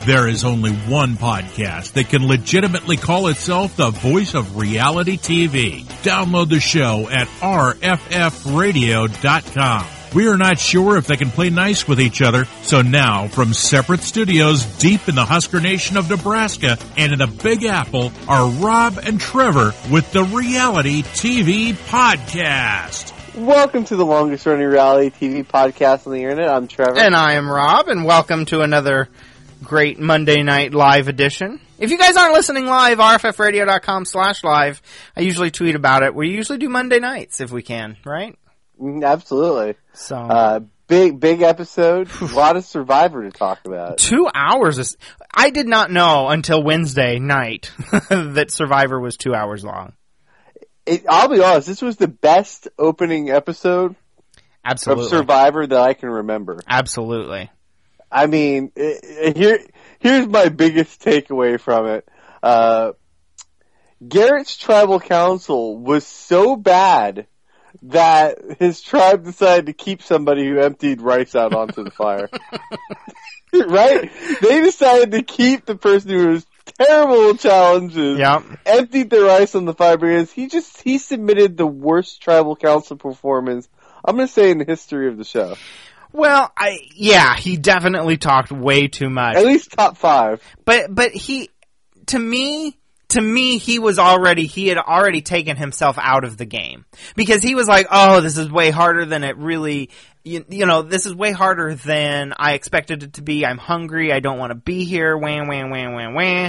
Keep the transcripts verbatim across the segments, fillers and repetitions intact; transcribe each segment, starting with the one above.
There is only one podcast that can legitimately call itself the voice of reality T V. Download the show at R F F radio dot com. We are not sure if they can play nice with each other, so now, from separate studios deep in the Husker Nation of Nebraska and in the Big Apple, are Rob and Trevor with the Reality T V Podcast. Welcome to the longest running reality T V podcast on the internet. I'm Trevor. And I am Rob, and welcome to another great Monday night live edition. If you guys aren't listening live, R F F radio dot com slash live. I usually tweet about it. We usually do Monday nights if we can, right? Absolutely. So, uh, big, big episode. A lot of Survivor to talk about. Two hours. Is, I did not know until Wednesday night that Survivor was two hours long. It, I'll be honest, this was the best opening episode Absolutely. of Survivor that I can remember. Absolutely. I mean, it, it, here, here's my biggest takeaway from it. Uh, Garrett's tribal council was so bad that his tribe decided to keep somebody who emptied rice out onto the fire. Right? They decided to keep the person who was terrible with challenges, yep. emptied the rice on the fire because he just, he submitted the worst tribal council performance, I'm going to say, in the history of the show. Well, I, yeah, he definitely talked way too much. At least top five. But, but he, to me, to me, he was already, he had already taken himself out of the game. Because he was like, oh, this is way harder than it really, you, you know, this is way harder than I expected it to be. I'm hungry. I don't want to be here. Wham, wham, wham, wham, wham.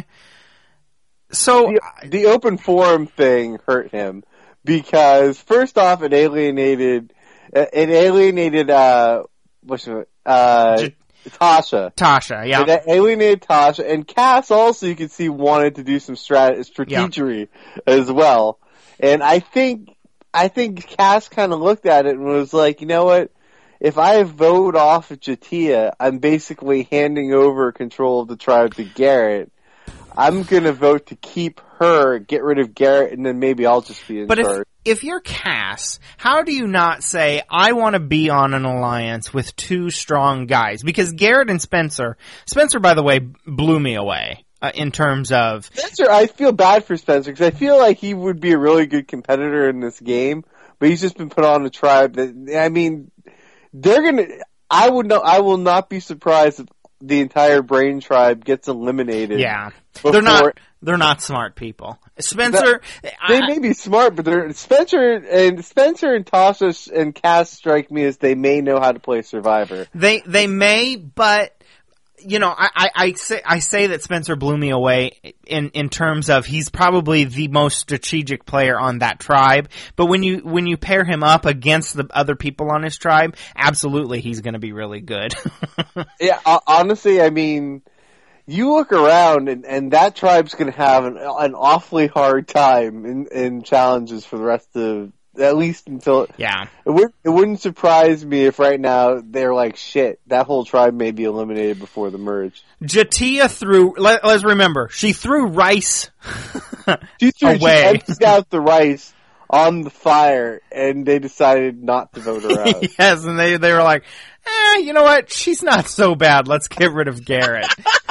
So, the, the open forum thing hurt him. Because, first off, it alienated, it alienated, uh, what's it, uh, J- Tasha. Tasha, yeah. It alienated Tasha, and Cass also, you could see, wanted to do some strat- strategery yeah. as well. And I think, I think Cass kind of looked at it and was like, you know what? If I vote off Jatia, I'm basically handing over control of the tribe to Garrett. I'm gonna vote to keep her, get rid of Garrett, and then maybe I'll just be in but charge. But if, if you're Cass, how do you not say, I want to be on an alliance with two strong guys? Because Garrett and Spencer, Spencer, by the way, blew me away uh, in terms of... Spencer, I feel bad for Spencer, because I feel like he would be a really good competitor in this game, but he's just been put on a tribe that, I mean, they're gonna, I would know, I will not be surprised if the entire Brain tribe gets eliminated. Yeah. They're not, they're not smart people. Spencer, that, they I, may be smart, but they're, Spencer and Spencer and Tasha and Cass strike me as they may know how to play Survivor. They, they may, but, you know, I, I, I say, I say that Spencer blew me away in, in terms of he's probably the most strategic player on that tribe, but when you, when you pair him up against the other people on his tribe, absolutely he's gonna be really good. Yeah, honestly, I mean, you look around and, and that tribe's gonna have an, an awfully hard time in, in challenges for the rest of, at least until, yeah. It, would, it wouldn't surprise me if right now they're like, shit, that whole tribe may be eliminated before the merge. Jatia threw, let, let's remember, she threw rice she threw, away. She emptied out the rice on the fire and they decided not to vote her out. Yes, and they, they were like, eh, you know what, she's not so bad, let's get rid of Garrett.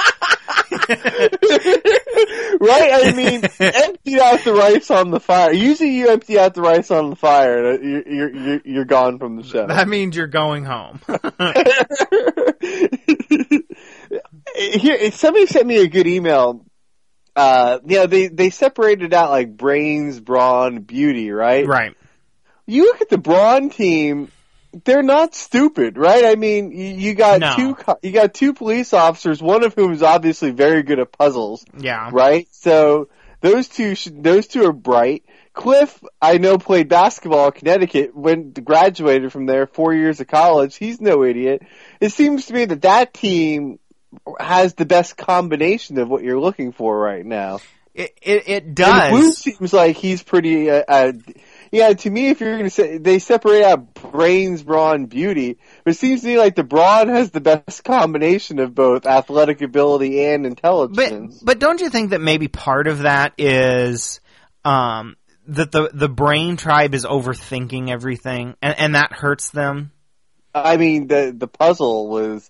Right? I mean, empty out the rice on the fire. Usually you empty out the rice on the fire and you're, you're, you're, you're gone from the show. That means you're going home. Here, somebody sent me a good email. Uh, you know, they, they separated out like brains, brawn, beauty, right? Right. You look at the brawn team, they're not stupid, right? I mean, you, you got no. two, you got two police officers, one of whom is obviously very good at puzzles. Yeah. Right? So, those two, should, those two are bright. Cliff, I know, played basketball at Connecticut, went, graduated from there, four years of college. He's no idiot. It seems to me that that team has the best combination of what you're looking for right now. It, it, it does. And Blue seems like he's pretty, uh, uh, yeah, to me, if you're going to say, they separate out brains, brawn, beauty, but it seems to me like the brawn has the best combination of both athletic ability and intelligence. But, but don't you think that maybe part of that is, um, that the, the brain tribe is overthinking everything, and, and that hurts them? I mean, the, the puzzle was,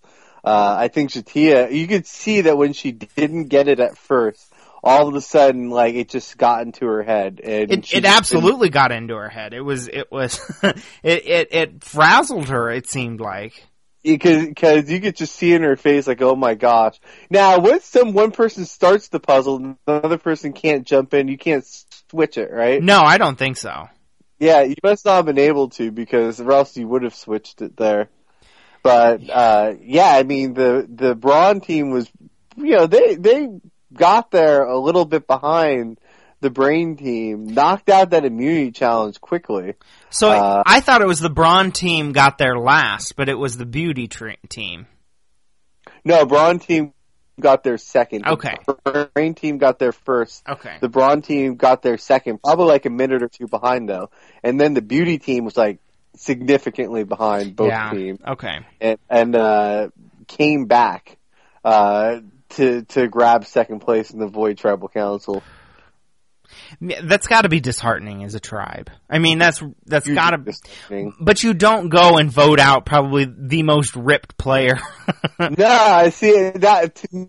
Uh, I think J'Tia, you could see that when she didn't get it at first, all of a sudden, like, it just got into her head. And it, it absolutely got into her head. It was, it was, it, it, it frazzled her, it seemed like. Because because you could just see in her face, like, oh my gosh. Now, when some one person starts the puzzle, the other person can't jump in, you can't switch it, right? No, I don't think so. Yeah, you must not have been able to, because or else you would have switched it there. But, uh, yeah, I mean, the, the Brawn team was, you know, they, they got there a little bit behind the Brain team, knocked out that immunity challenge quickly. So uh, I thought it was the Brawn team got there last, but it was the Beauty tra- team. No, Brawn team got there second. Okay. The Brain team got there first. Okay. The Brawn team got there second, probably like a minute or two behind though. And then the Beauty team was like significantly behind both yeah. teams. Okay. And, and uh, came back uh, to to grab second place in the Void Tribal Council. That's got to be disheartening as a tribe. I mean, that's that's got to. But you don't go and vote out probably the most ripped player. No, I see that. To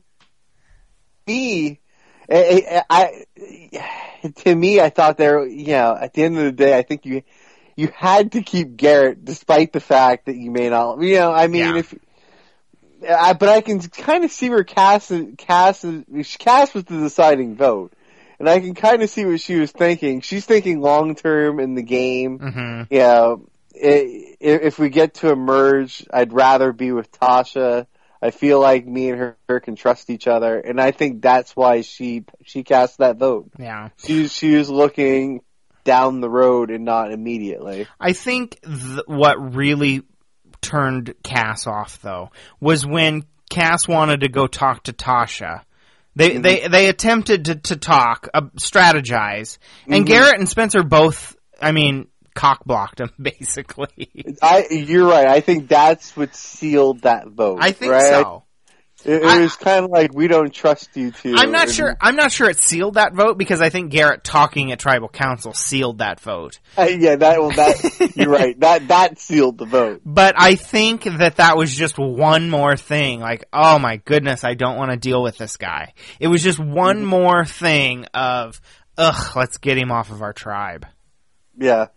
me, I, I, to me, I thought there. You know, at the end of the day, I think you you had to keep Garrett, despite the fact that you may not. You know, I mean, yeah. if. I, but I can kind of see where Cass, Cass, Cass was the deciding vote. And I can kind of see what she was thinking. She's thinking long term in the game. Mm-hmm. You know, it, if we get to a merge, I'd rather be with Tasha. I feel like me and her, her can trust each other, and I think that's why she she cast that vote. Yeah, she she was looking down the road and not immediately. I think th- what really turned Cass off though was when Cass wanted to go talk to Tasha. They mm-hmm. they they attempted to to talk, uh, strategize, and mm-hmm. Garrett and Spencer both, I mean, cock blocked him basically. I you're right. I think that's what sealed that vote. I think right? so. It, it I, was kind of like, we don't trust you two. I'm not and, sure. I'm not sure it sealed that vote because I think Garrett talking at Tribal Council sealed that vote. Uh, yeah, that well, that you're right. That that sealed the vote. But I think that that was just one more thing. Like, oh my goodness, I don't want to deal with this guy. It was just one mm-hmm. more thing of, ugh, let's get him off of our tribe. Yeah.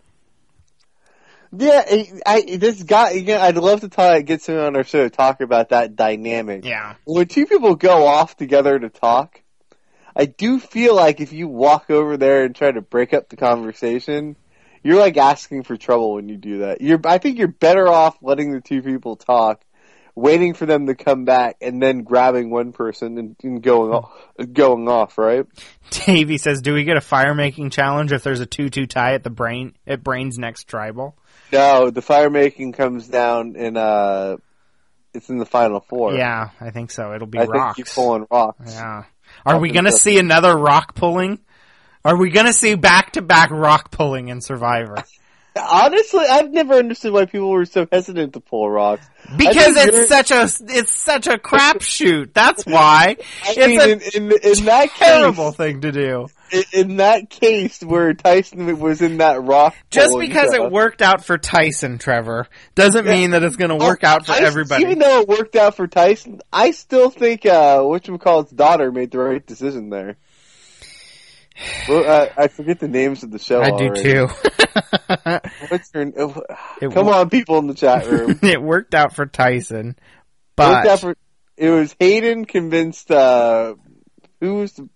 Yeah, I, I this guy. Again, I'd love to talk, get someone on our show to talk about that dynamic. Yeah, when two people go off together to talk, I do feel like if you walk over there and try to break up the conversation, you're like asking for trouble when you do that. You're, I think you're better off letting the two people talk, waiting for them to come back, and then grabbing one person and, and going off, going off. Right? Davey says, "Do we get a fire making challenge if there's a two-two tie at the brain at Brain's next tribal?" No, the fire making comes down in uh, it's in the final four. Yeah, I think so. It'll be I rocks. think you're pulling rocks. Yeah. Are we gonna see another rock pulling? Are we gonna see back to back rock pulling in Survivor? Honestly, I've never understood why people were so hesitant to pull rocks. Because it's you're... such a it's such a crapshoot. That's why. I it's mean, a in, in, in that terrible case, thing to do. In, in that case, where Tyson was in that rock, just because it worked out for Tyson, Trevor, doesn't yeah. mean that it's going to work out for I, everybody. Even though it worked out for Tyson, I still think uh, whatchamacallit's daughter made the right decision there. Well, uh, I forget the names of the show. I already. do too. What's her? It Come on, people in the chat room. It worked out for Tyson, but it, worked out for, it was Hayden convinced. Uh, who was the,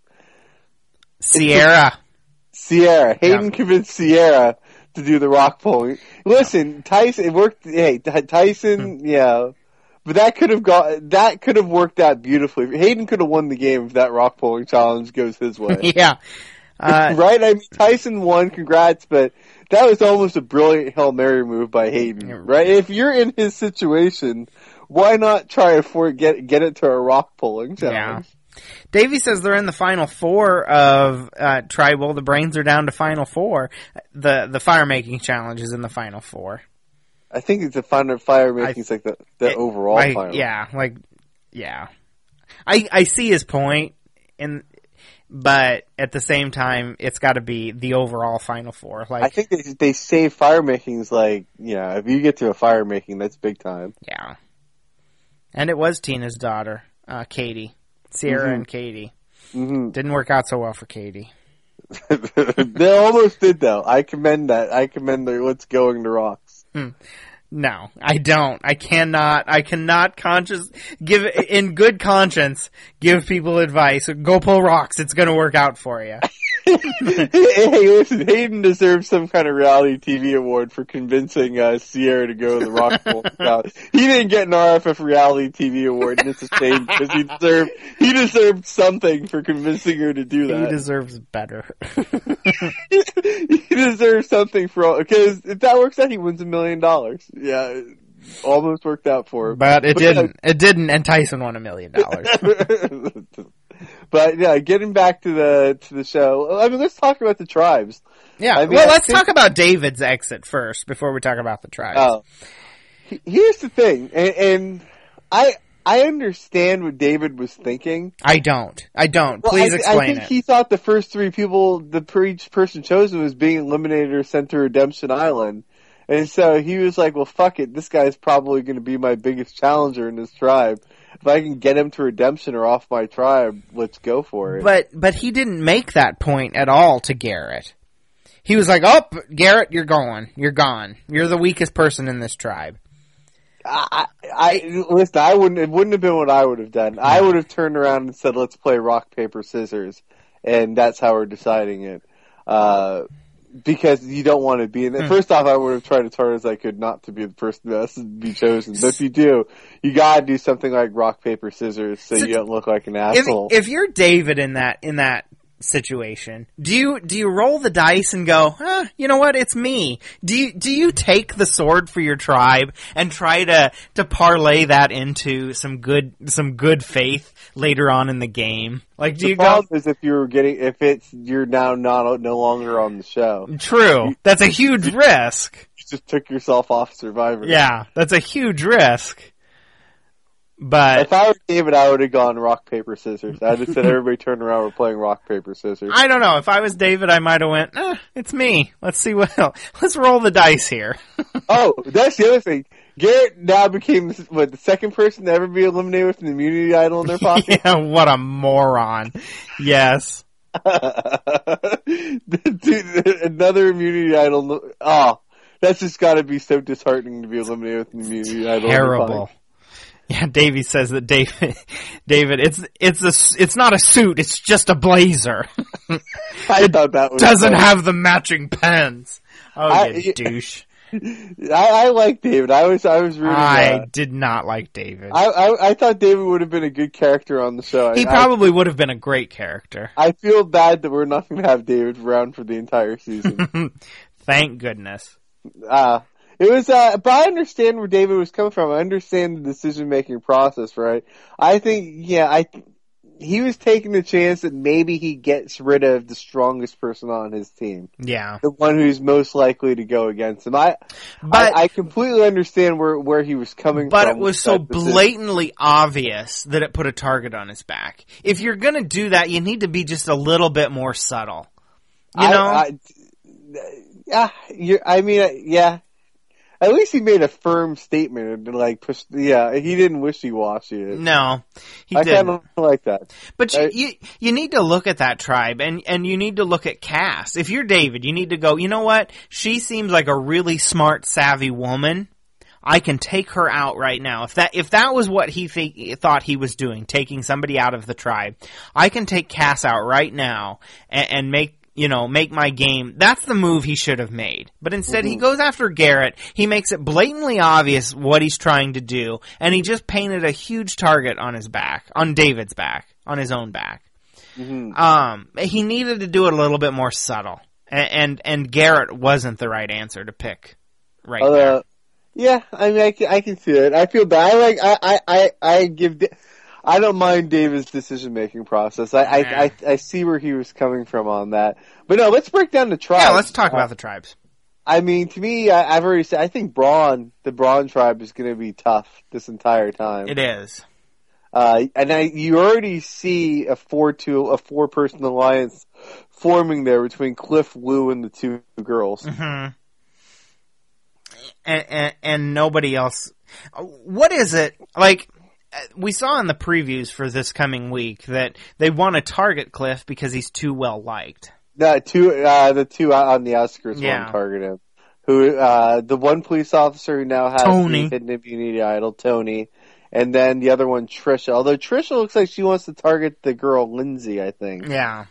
Sierra? Sierra. Hayden yeah. convinced Sierra to do the rock pulling. Listen, Tyson. It worked. Hey, Tyson. Hmm. Yeah. But that could have got that could have worked out beautifully. Hayden could have won the game if that rock pulling challenge goes his way. yeah, uh, right. I mean, Tyson won. Congrats, but that was almost a brilliant Hail Mary move by Hayden. Right? If you're in his situation, why not try to get get it to a rock pulling challenge? Yeah. Davey says they're in the final four of uh, Tribal. The Brains are down to final four. The the fire making challenge is in the final four. I think it's a final fire making. It's like the, the it, overall I, final. Yeah, like, yeah. I I see his point, and but at the same time, it's got to be the overall final four. Like, I think they they say fire making's like, yeah, if you get to a fire making, that's big time. Yeah. And it was Tina's daughter, uh, Katie. Sierra mm-hmm. and Katie. Mm-hmm. Didn't work out so well for Katie. They almost did, though. I commend that. I commend their Let's Going to Rocks. Hmm. No, I don't. I cannot. I cannot conscious give in good conscience give people advice. Go pull rocks. It's going to work out for you. Hey, listen, Hayden deserves some kind of reality T V award for convincing uh, Sierra to go to the rock pool. He didn't get an R F F reality T V award, and it's a shame because he deserved he deserved something for convincing her to do that. He deserves better. He deserves something for all, because if that works out, he wins a million dollars. Yeah, it almost worked out for him, but it but, didn't. Uh, it didn't, and Tyson won a million dollars. But yeah, getting back to the to the show. I mean, let's talk about the tribes. Yeah, I mean, well, let's think, talk about David's exit first before we talk about the tribes. Oh, here's the thing, and, and I I understand what David was thinking. I don't. I don't. Well, Please I, explain I think it. He thought the first three people, the each person chosen, was being eliminated or sent to Redemption Island. And so he was like, well, fuck it. This guy's probably going to be my biggest challenger in this tribe. If I can get him to Redemption or off my tribe, let's go for it. But but he didn't make that point at all to Garrett. He was like, oh, Garrett, you're going. You're gone. You're the weakest person in this tribe. I, I listen. I wouldn't. It wouldn't have been what I would have done. No. I would have turned around and said, "Let's play rock paper scissors," and that's how we're deciding it. Uh, because you don't want to be in it. Mm. First off, I would have tried as hard as I could not to be the person that has to be chosen. But if you do, you gotta do something like rock paper scissors so, so you don't look like an asshole. If, if you're David in that in that situation, do you do you roll the dice and go, huh, you know what, it's me? Do you do you take the sword for your tribe and try to to parlay that into some good some good faith later on in the game? Like, do the you problem go, is if you're getting if it's you're now not no longer on the show. True, you, that's a huge you, risk. You just took yourself off Survivor. Yeah, that's a huge risk. But if I were David, I would have gone rock, paper, scissors. I just said everybody turn around, we're playing rock, paper, scissors. I don't know. If I was David, I might have went, eh, it's me. Let's see what else. Let's roll the dice here. Oh, that's the other thing. Garrett now became, what, the second person to ever be eliminated with an immunity idol in their pocket? Yeah, what a moron. Yes. Dude, another immunity idol. Oh, that's just got to be so disheartening to be eliminated with an immunity idol. Terrible. Yeah, Davey says that David, David, it's it's a it's not a suit, it's just a blazer. I thought that was doesn't funny. have the matching pens. Oh, I, you douche! I, I like David. I was I was rooting. I uh, did not like David. I, I I thought David would have been a good character on the show. He I, probably would have been a great character. I feel bad that we're not going to have David around for the entire season. Thank goodness. Uh It was, uh, but I understand where David was coming from. I understand the decision-making process, right? I think, yeah, I, he was taking the chance that maybe he gets rid of the strongest person on his team. Yeah. The one who's most likely to go against him. I, but, I, I completely understand where, where he was coming but from. But it was so blatantly obvious that it put a target on his back. If you're gonna do that, you need to be just a little bit more subtle. You know? I, I, yeah, you I mean, yeah. At least he made a firm statement and like push. Yeah, he didn't wishy-washy it. No, he I didn't. I kind of like that. But I, you, you you need to look at that tribe and and you need to look at Cass. If you're David, you need to go, you know what? She seems like a really smart, savvy woman. I can take her out right now. If that if that was what he th- thought he was doing, taking somebody out of the tribe, I can take Cass out right now and, and make. You know, make my game. That's the move he should have made. But instead mm-hmm. he goes after Garrett. He makes it blatantly obvious what he's trying to do. And he just painted a huge target on his back. On David's back. On his own back. Mm-hmm. Um, he needed to do it a little bit more subtle. And, and, and Garrett wasn't the right answer to pick right uh, there. Yeah, I mean, I can, I can see it. I feel bad. I like, I, I, I, I give... Di- I don't mind David's decision-making process. I, I, I, I see where he was coming from on that. But no, let's break down the tribes. Yeah, let's talk uh, about the tribes. I mean, to me, I, I've already said, I think Braun, the Braun tribe is going to be tough this entire time. It is. Uh, and I, you already see a four two, a four-person alliance forming there between Cliff, Lou, and the two girls. Mm-hmm. And, and, and nobody else. What is it, like... we saw in the previews for this coming week that they want to target Cliff because he's too well liked. The two, uh, the two on the outskirts Yeah. want to target him. Who, uh, the one police officer who now has Tony. the hidden immunity idol, Tony, and then the other one, Trisha. Although Trisha looks like she wants to target the girl Lindsay, I think. Yeah.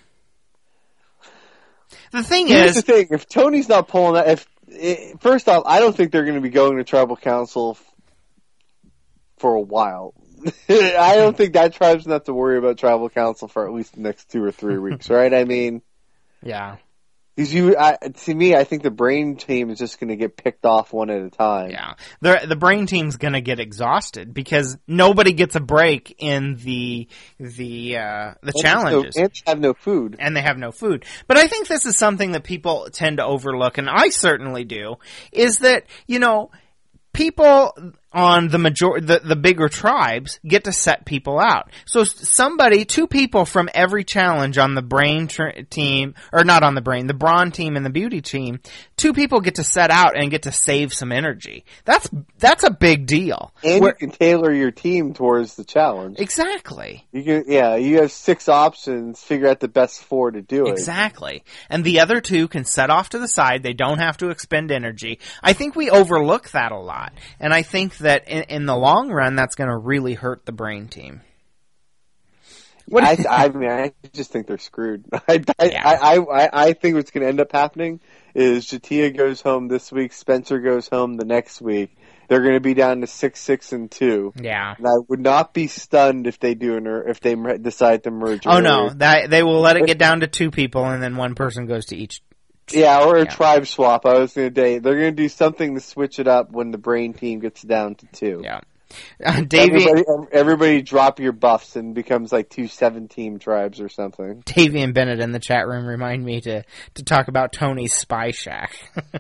The thing Here's is, the thing: if Tony's not pulling that, if it, first off, I don't think they're going to be going to tribal council f- for a while. I don't think that tribe's enough to worry about tribal council for at least the next two or three weeks, right? I mean, yeah, because you, I, to me, I think the brain team is just going to get picked off one at a time. yeah. The the brain team's going to get exhausted because nobody gets a break in the the uh, the And challenges. So, and have no food. And they have no food. But I think this is something that people tend to overlook, and I certainly do, is that, you know, people on the major the, the bigger tribes get to set people out. So somebody, two people from every challenge on the brain tr- team, or not on the brain, the brawn team and the beauty team, two people get to set out and get to save some energy. That's that's a big deal. And Where- you can tailor your team towards the challenge. Exactly. You can, yeah, you have six options. Figure out the best four to do it. Exactly. And the other two can set off to the side. They don't have to expend energy. I think we overlook that a lot. And I think that in, in the long run, that's going to really hurt the brain team. What I, I mean, I just think they're screwed. I, I, Yeah. I, I, I think what's going to end up happening is Jatia goes home this week, Spencer goes home the next week. They're going to be down to six, six, and two. Yeah. And I would not be stunned if they do an, if they mer- decide to merge. Oh, no. earlier. That, they will let it get down to two people, and then one person goes to each. Yeah, or a Yeah. tribe swap. I was going to say they're going to do something to switch it up when the brain team gets down to two. Yeah. Uh, Davey, Everybody, everybody drop your buffs and becomes like two seven-team tribes or something. Davey and Bennett in the chat room remind me to, to talk about Tony's Spy Shack.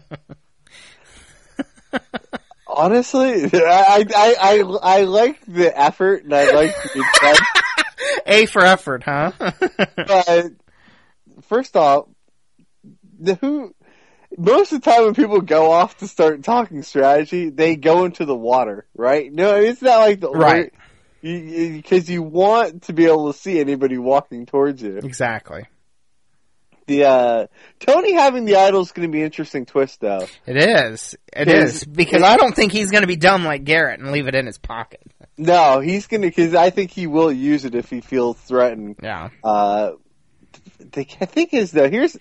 Honestly, I, I, I, I like the effort and I like the intent. A for effort, huh? But first off, the who most of the time when people go off to start talking strategy, they go into the water, right? No, it's not like the Right. because you, you want to be able to see anybody walking towards you. Exactly. The uh, Tony having the idol is going to be an interesting twist, though. It is. It Because- is. Because I don't think he's going to be dumb like Garrett and leave it in his pocket. No, he's going to because I think he will use it if he feels threatened. Yeah. Uh, the thing is, though, here's.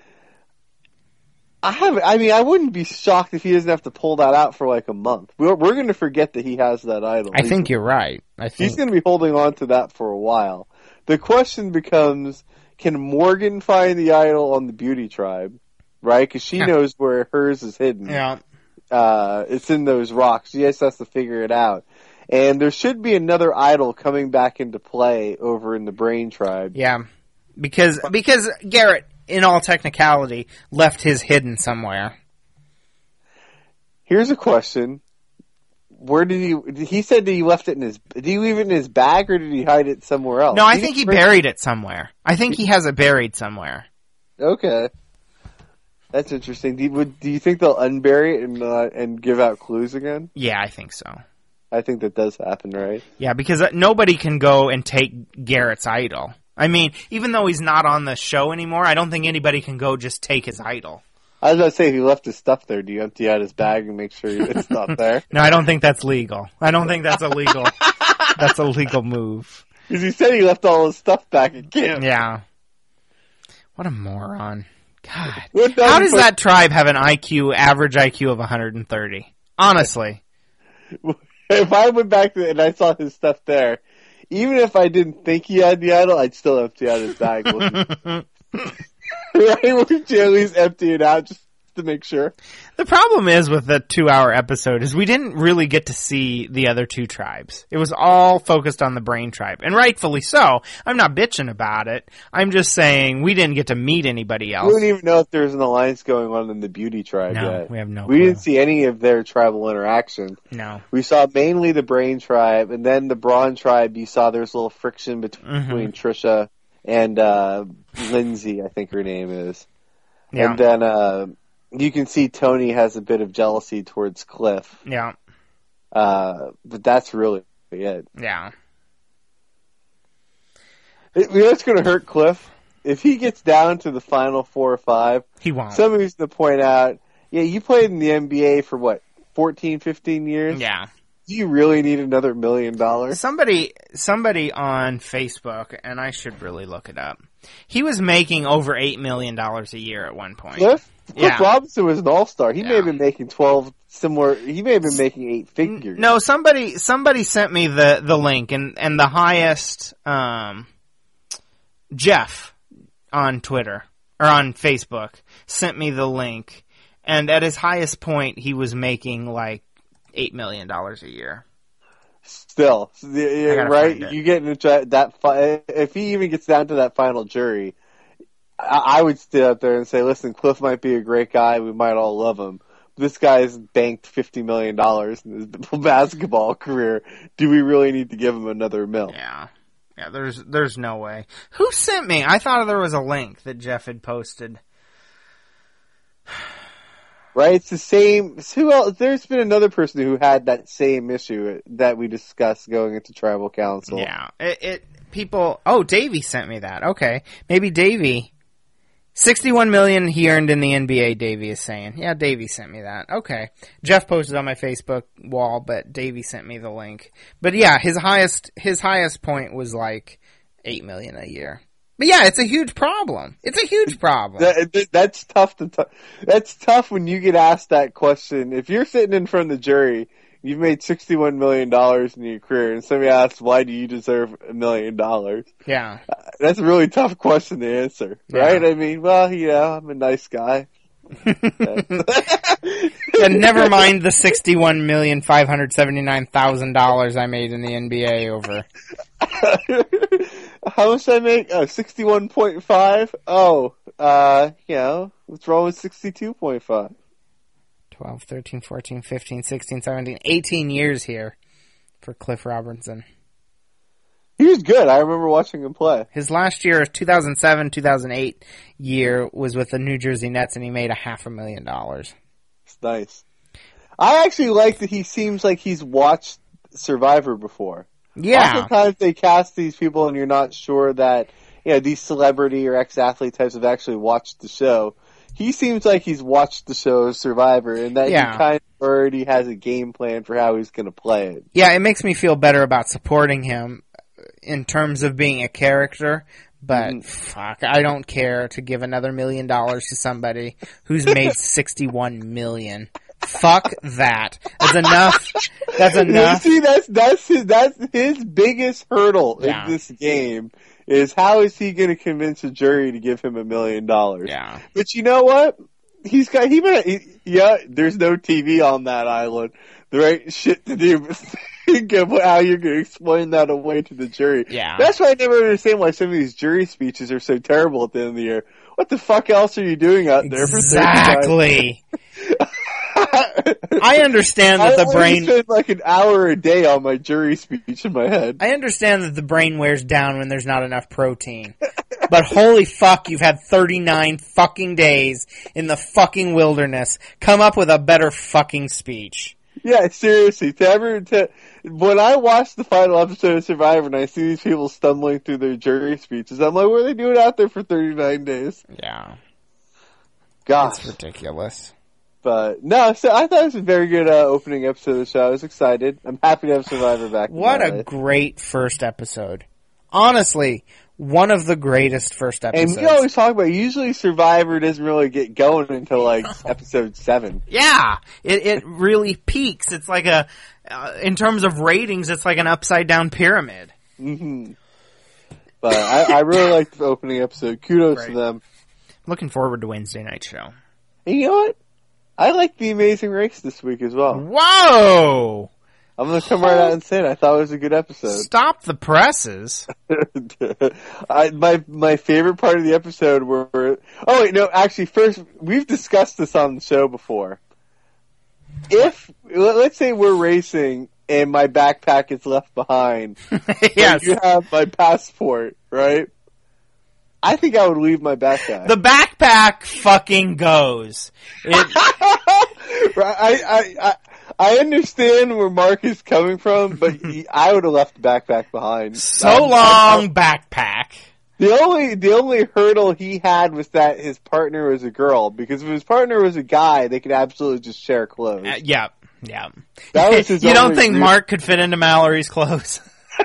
I have. I mean, I wouldn't be shocked if he doesn't have to pull that out for like a month. We're we're going to forget that he has that idol. I He's- think you're right. I think. he's going to be holding on to that for a while. The question becomes: can Morgan find the idol on the Beauty Tribe? Right, because she Yeah. knows where hers is hidden. Yeah. Uh, it's in those rocks. She just has to figure it out. And there should be another idol coming back into play over in the Brain Tribe. Yeah. Because because Garrett, in all technicality, left his hidden somewhere. Here's a question. Where did he, he said that he left it in his, did he leave it in his bag or did he hide it somewhere else? No, I He think he didn't bring- buried it somewhere. I think he has it buried somewhere. Okay. That's interesting. Do you, would, do you think they'll unbury it and, uh, and give out clues again? Yeah, I think so. I think that does happen, right? Yeah, because uh, nobody can go and take Garrett's idol. I mean, even though he's not on the show anymore, I don't think anybody can go just take his idol. I was about to say, if he left his stuff there, do you empty out his bag and make sure it's not there? No, I don't think that's legal. I don't think that's a legal. That's a legal move. Because he said he left all his stuff back at camp. Yeah. What a moron. God. What How does put- that tribe have an I Q, average I Q of one hundred thirty? Honestly. If I went back there and I saw his stuff there, even if I didn't think he had the idol, I'd still empty out his bag. Right? Wouldn't you at least empty it out just to make sure? The problem is with the two-hour episode is we didn't really get to see the other two tribes. It was all focused on the Brain Tribe, and rightfully so. I'm not bitching about it. I'm just saying we didn't get to meet anybody We else. don't even know if there's an alliance going on in the Beauty Tribe No, yet. we have no We clue. didn't see any of their tribal interaction. No. We saw mainly the Brain Tribe, and then the Brawn Tribe. You saw there's a little friction between, Mhm. between Trisha and uh, Lindsay, I think her name is. Yeah. And then uh, you can see Tony has a bit of jealousy towards Cliff. Yeah. Uh, but that's really it. Yeah. You know what's going to hurt Cliff? If he gets down to the final four or five, he won't. Somebody's going to point out, yeah, you played in the N B A for what, fourteen, fifteen years? Yeah. Do you really need another million dollars? Somebody, somebody on Facebook, and I should really look it up. He was making over eight million dollars a year at one point. Cliff? Cliff Yeah. Robinson was an all-star. He Yeah. may have been making twelve similar, he may have been making eight figures. No, somebody, somebody sent me the, the link, and, and the highest, um, Jeff on Twitter, or on Facebook, sent me the link, and at his highest point, he was making like eight million dollars a year. Still, yeah, right? You get into that, fi- if he even gets down to that final jury, I, I would stay up there and say, listen, Cliff might be a great guy, we might all love him. This guy's banked fifty million dollars in his basketball career. Do we really need to give him another mill? Yeah. Yeah, there's there's no way. Who sent me? I thought there was a link that Jeff had posted. Right? It's the same. Who else? There's been another person who had that same issue that we discussed going into tribal council. Yeah. It, it people. Oh, Davey sent me that. Okay, maybe Davey. Sixty-one million he earned in the N B A. Davey is saying. Yeah, Davey sent me that. Okay, Jeff posted on my Facebook wall, but Davey sent me the link. But yeah, his highest his highest point was like eight million a year. But yeah, it's a huge problem. It's a huge problem. That, that's tough to. T- that's tough when you get asked that question. If you're sitting in front of the jury, you've made sixty-one million dollars in your career, and somebody asks, "Why do you deserve a million dollars?" Yeah, uh, that's a really tough question to answer, right? Yeah. I mean, well, you know, I'm a nice guy. And never mind the sixty-one million five hundred seventy-nine thousand dollars I made in the N B A over. How much did I make? Oh, sixty-one point five? Oh, uh, you know, what's wrong with sixty-two point five? twelve, thirteen, fourteen, fifteen, sixteen, seventeen, eighteen years here for Cliff Robertson. He was good. I remember watching him play. His last year, two thousand seven, two thousand eight year, was with the New Jersey Nets, and he made a half a million dollars. It's nice. I actually like that he seems like he's watched Survivor before. Yeah. Oftentimes they cast these people and you're not sure that, you know, these celebrity or ex-athlete types have actually watched the show. He seems like he's watched the show Survivor and that yeah. he kind of already has a game plan for how he's going to play it. Yeah, it makes me feel better about supporting him in terms of being a character, but mm. fuck, I don't care to give another million dollars to somebody who's made sixty-one million. Fuck that. That's enough. That's enough. See, that's that's his, that's his biggest hurdle yeah. in this game is how is he going to convince a jury to give him a million dollars? Yeah. But you know what? He's got he, he yeah. There's no T V on that island. There ain't shit to do but think of how you're going to explain that away to the jury. Yeah. That's why I never understand why some of these jury speeches are so terrible at the end of the year. What the fuck else are you doing out there for exactly? I understand that I the brain spend like an hour a day on my jury speech in my head. I understand that the brain wears down when there's not enough protein. But holy fuck, you've had thirty-nine fucking days in the fucking wilderness. Come up with a better fucking speech. Yeah, seriously. To ever to when I watch the final episode of Survivor and I see these people stumbling through their jury speeches, I'm like, what are they doing out there for thirty-nine days? Yeah. Gosh. It's ridiculous. But, no, so I thought it was a very good uh, opening episode of the show. I was excited. I'm happy to have Survivor back. What a life. great first episode. Honestly, one of the greatest first episodes. And we always talk about, usually Survivor doesn't really get going until, like, episode seven. Yeah. It, it really peaks. It's like a, uh, in terms of ratings, it's like an upside-down pyramid. Mm-hmm. But I, I really liked the opening episode. Kudos right. to them. Looking forward to Wednesday night show. And you know what? I like The Amazing Race this week as well. Whoa! I'm going to come right out and say it. I thought it was a good episode. Stop the presses. I, my my favorite part of the episode were... Oh, wait, no, actually, first, we've discussed this on the show before. If, let's say we're racing and my backpack is left behind. Yes. You have my passport, right? I think I would leave my backpack. The backpack fucking goes. It... I, I, I, I understand where Mark is coming from, but he, I would have left the backpack behind. So I, long, I, backpack. The only the only hurdle he had was that his partner was a girl. Because if his partner was a guy, they could absolutely just share clothes. Uh, yeah, yeah. That was his you don't think reason. Mark could fit into Mallory's clothes?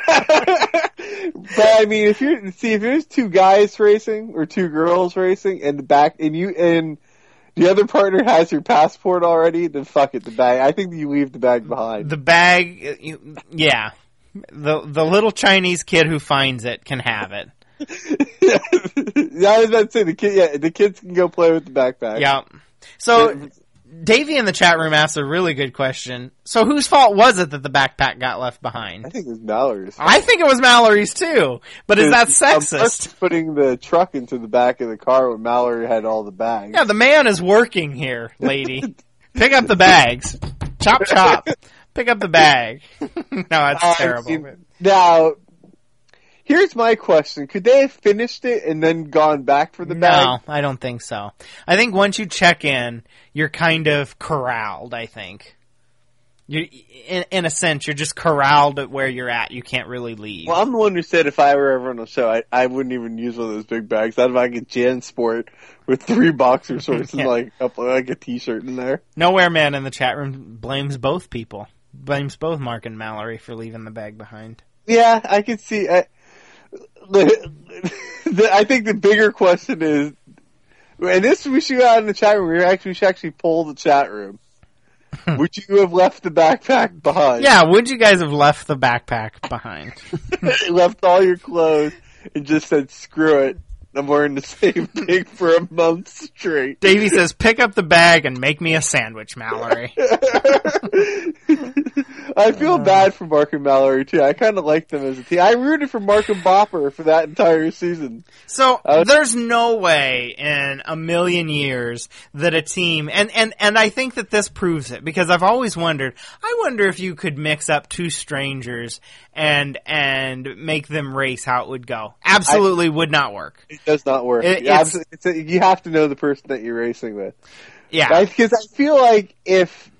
But I mean, if you see if there's two guys racing or two girls racing, and the back and you and the other partner has your passport already, then fuck it, the bag. I think you leave the bag behind. The bag, you, yeah. The the little Chinese kid who finds it can have it. Yeah, I was about to say the kid. Yeah, the kids can go play with the backpack. Yeah. So Davey in the chat room asked a really good question. So whose fault was it that the backpack got left behind? I think it was Mallory's. I think it was Mallory's too. But is that Um, sexist? Mark's putting the truck into the back of the car when Mallory had all the bags. Yeah, the man is working here, lady. Pick up the bags. Chop chop. Pick up the bag. No, that's Uh, terrible. see, now, here's my question: could they have finished it and then gone back for the bag? No, I don't think so. I think once you check in, you're kind of corralled, I think. You, in, in a sense, you're just corralled at where you're at. You can't really leave. Well, I'm the one who said if I were ever on the show, I, I wouldn't even use one of those big bags. I'd buy like a JanSport with three boxer shorts Yeah. and like up, like a t-shirt in there. Nowhere Man in the chat room blames both people. Blames both Mark and Mallory for leaving the bag behind. Yeah, I could see. I, the, the, I think the bigger question is, and this we should go out in the chat room. We actually we should actually poll the chat room. Would you have left the backpack behind? Yeah, would you guys have left the backpack behind? Left all your clothes and just said, "Screw it, I'm wearing the same thing for a month straight." Davey says, pick up the bag and make me a sandwich, Mallory. I feel bad for Mark and Mallory too. I kind of like them as a team. I rooted for Mark and Bopper for that entire season. So Uh, there's no way in a million years that a team, and, and, and I think that this proves it, because I've always wondered, I wonder if you could mix up two strangers and and make them race how it would go. Absolutely I, would not work. It does not work. It, it's, it's a, you have to know the person that you're racing with. Yeah. Because I feel like if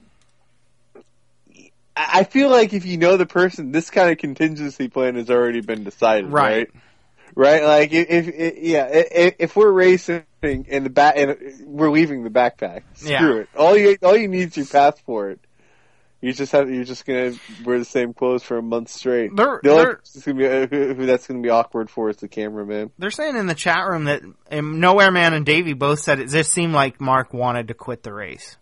I feel like if you know the person, this kind of contingency plan has already been decided, right? Right? right? Like if, if yeah, if, if we're racing and the back and we're leaving the backpack, screw yeah. it. All you all you need is your passport. You just have you're just gonna wear the same clothes for a month straight. They're, the only they're, person who, who, who that's gonna be awkward for is the cameraman. They're saying in the chat room that um, Nowhere Man and Davey both said it just seemed like Mark wanted to quit the race.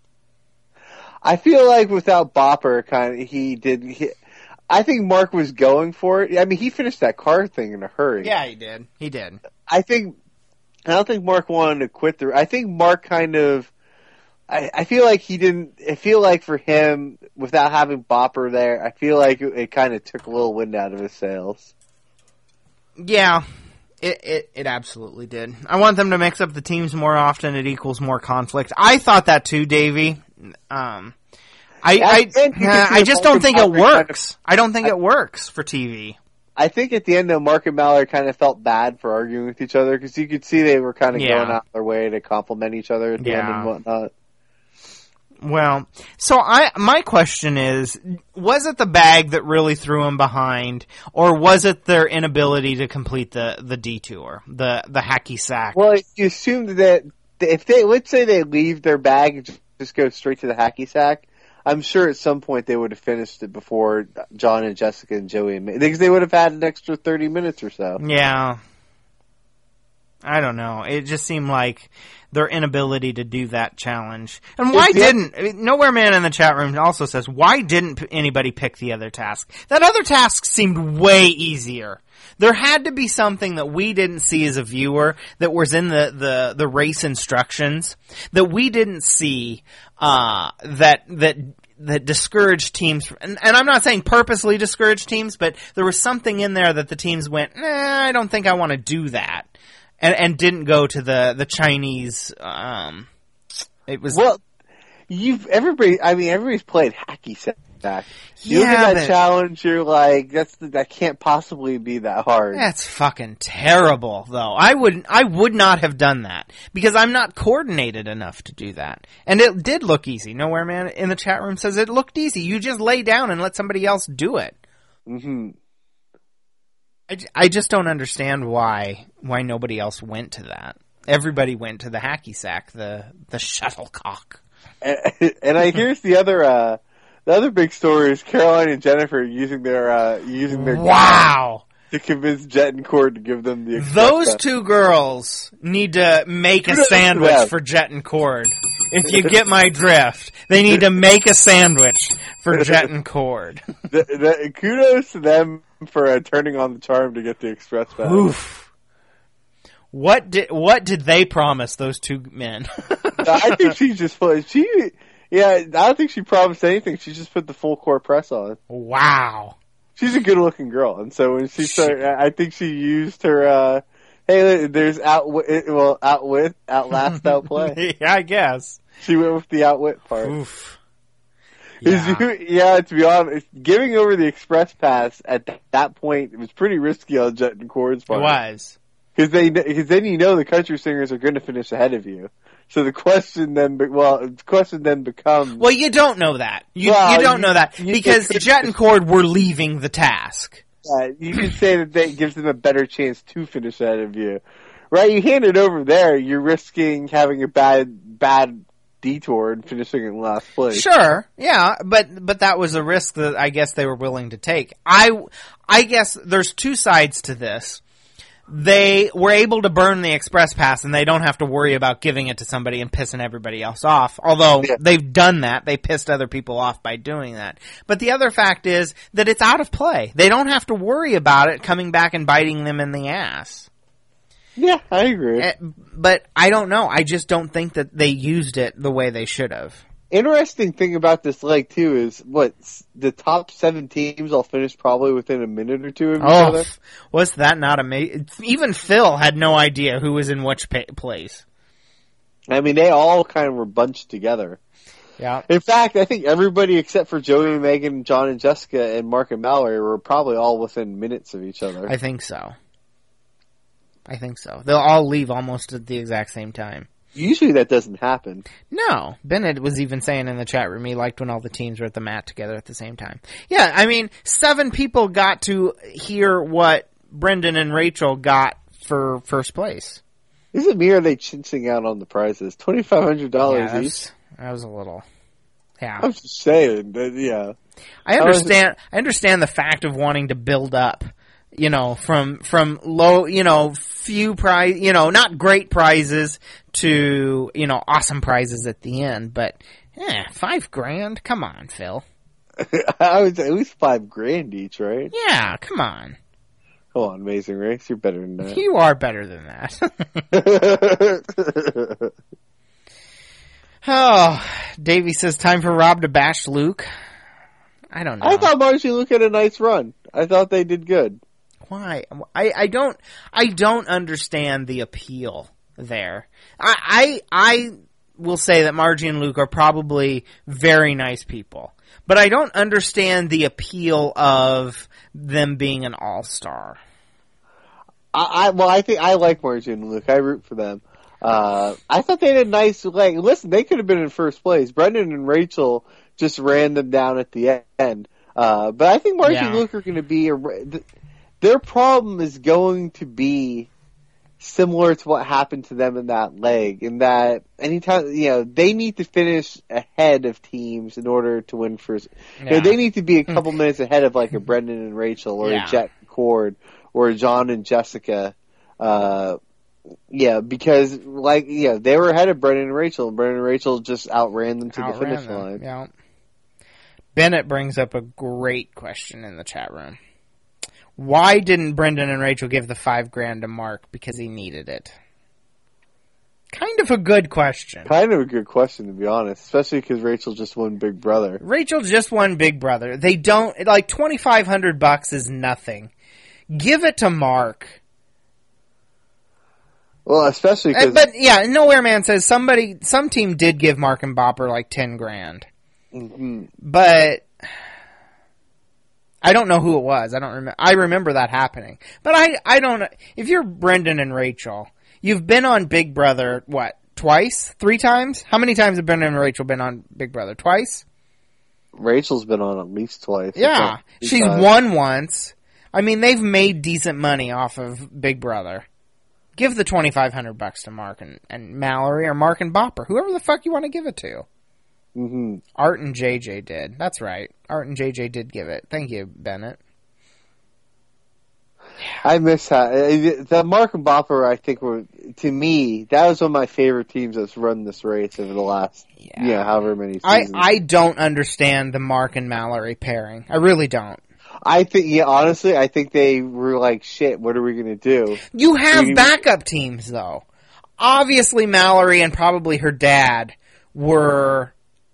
I feel like without Bopper, kind of he did. He, I think Mark was going for it. I mean, he finished that car thing in a hurry. Yeah, he did. He did. I think. I don't think Mark wanted to quit the. I think Mark kind of. I, I feel like he didn't. I feel like for him, without having Bopper there, I feel like it, it kind of took a little wind out of his sails. Yeah, it, it it absolutely did. I want them to mix up the teams more often. It equals more conflict. I thought that too, Davey. Um, I I, I, I just don't think it works. I don't think it works for T V. I think at the end, though, Mark and Mallory kind of felt bad for arguing with each other because you could see they were kind of yeah. going out their way to compliment each other at the yeah. end and whatnot. Well, so I my question is, was it the bag that really threw him behind, or was it their inability to complete the, the detour, the the hacky sack? Well, you assumed that if they, let's say they leave their bag and just, just go straight to the hacky sack, I'm sure at some point they would have finished it before John and Jessica and Joey, because they would have had an extra thirty minutes or so. Yeah. I don't know. It just seemed like their inability to do that challenge. And why didn't... I mean, Nowhere Man in the chat room also says, why didn't anybody pick the other task? That other task seemed way easier. There had to be something that we didn't see as a viewer that was in the, the, the race instructions that we didn't see uh, that that that discouraged teams. And, and I'm not saying purposely discouraged teams, but there was something in there that the teams went, nah, I don't think I want to do that. And, and didn't go to the, the Chinese, um, it was... Well, you've, everybody, I mean, everybody's played hacky sack sack. You Yeah, look at that but- challenge, you're like, that's that can't possibly be that hard. That's fucking terrible, though. I would I would not have done that because I'm not coordinated enough to do that. And it did look easy. Nowhere Man in the chat room says it looked easy. You just lay down and let somebody else do it. Mm-hmm. I, j- I just don't understand why why nobody else went to that. Everybody went to the hacky sack, the the shuttlecock. And, and I here's the other uh, the other big story is Caroline and Jennifer using their uh, using their Wow. to convince Jet and Cord to give them the Those express two girls need to make a Kudos to sandwich them. for Jet and Cord. If you get my drift, they need to make a sandwich for Jet and Cord. the, the, kudos to them for uh, turning on the charm to get the express pass. Oof. What did what did they promise those two men? I think she just put she. Yeah, I don't think she promised anything. She just put the full core press on. Wow. She's a good-looking girl, and so when she started, I think she used her. Uh, hey, there's outwit, well, outwit, outlast, outplay. Yeah, I guess. She went with the outwit part. Oof. Yeah. Yeah. yeah, to be honest, giving over the express pass at th- that point it was pretty risky on Jet and Cord's It part. was. Because they, because then you know the country singers are going to finish ahead of you. So the question then, be- well, the question then becomes. Well, you don't know that. You Well, you don't you- know that you- because Jet and Cord were leaving the task. Uh, you can say that that gives them a better chance to finish ahead of you, right? You hand it over there, you're risking having a bad, bad detour and finishing in last place. Sure, yeah, but but that was a risk that I guess they were willing to take. I I guess there's two sides to this. They were able to burn the express pass and they don't have to worry about giving it to somebody and pissing everybody else off. Although Yeah. they've done that. They pissed other people off by doing that. But the other fact is that it's out of play. They don't have to worry about it coming back and biting them in the ass. Yeah, I agree. Eh, But I don't know. I just don't think that they used it the way they should have. Interesting thing about this leg too is what s- the top seven teams all finished probably within a minute or two of each Oh, other. was that not amazing? Even Phil had no idea who was in which pa- place. I mean, they all kind of were bunched together. Yeah. In fact, I think everybody except for Joey, Megan, John, and Jessica, and Mark and Mallory were probably all within minutes of each other. I think so. I think so. They'll all leave almost at the exact same time. Usually that doesn't happen. No. Bennett was even saying in the chat room he liked when all the teams were at the mat together at the same time. Yeah, I mean, seven people got to hear what Brendan and Rachel got for first place. Is it me or are they chinching out on the prizes? twenty-five hundred dollars Yeah, that each? was, that was a little... Yeah. I'm just saying, that, yeah. I understand. I understand the fact of wanting to build up, you know, from from low, you know, few prize, you know, not great prizes to you know awesome prizes at the end. But yeah, five grand. Come on, Phil. I would say at least five grand each, right? Yeah, come on. Come on, Amazing Race, you're better than that. You are better than that. Oh, Davey says time for Rob to bash Luke. I don't know. I thought Marcy Luke had a nice run. I thought they did good. Why? I, I don't I don't understand the appeal there. I, I I will say that Margie and Luke are probably very nice people, but I don't understand the appeal of them being an all-star. I, I well, I think I like Margie and Luke. I root for them. Uh, I thought they had a nice like. Listen, they could have been in first place. Brendan and Rachel just ran them down at the end. Uh, but I think Margie Yeah. and Luke are going to be a. th- Their problem is going to be similar to what happened to them in that leg. In that anytime you know they need to finish ahead of teams in order to win first. You know, Yeah. they need to be a couple minutes ahead of like a Brendan and Rachel or Yeah. a Jet and Cord or a John and Jessica. Uh, yeah, because like yeah, they were ahead of Brendan and Rachel, and Brendan and Rachel just outran them to Outran the finish them. line. Yeah. Bennett brings up a great question in the chat room. Why didn't Brendan and Rachel give the five grand to Mark? Because he needed it. Kind of a good question. Kind of a good question, to be honest, especially because Rachel just won Big Brother. Rachel just won Big Brother. They don't, like, twenty-five hundred bucks is nothing. Give it to Mark. Well, especially Uh, because But, yeah, Nowhere Man says somebody, some team did give Mark and Bopper, like, ten grand. Mhm. But, I don't know who it was. I don't remember. I remember that happening. But I, I don't know. If you're Brendan and Rachel, you've been on Big Brother, what, twice? Three times? How many times have Brendan and Rachel been on Big Brother? Twice? Rachel's been on at least twice. Yeah. She's times. won once. I mean, they've made decent money off of Big Brother. Give the twenty-five hundred bucks to Mark and, and Mallory or Mark and Bopper. Whoever the fuck you want to give it to. Mm-hmm. Art and J J did. That's right. Art and J J did give it. Thank you, Bennett. I miss that. The Mark and Bopper, I think, were, to me, that was one of my favorite teams that's run this race over the last, yeah, you know, however many seasons. I, I don't understand the Mark and Mallory pairing. I really don't. I think, yeah, honestly, I think they were like, shit, what are we going to do? You have we, backup teams, though. Obviously, Mallory and probably her dad were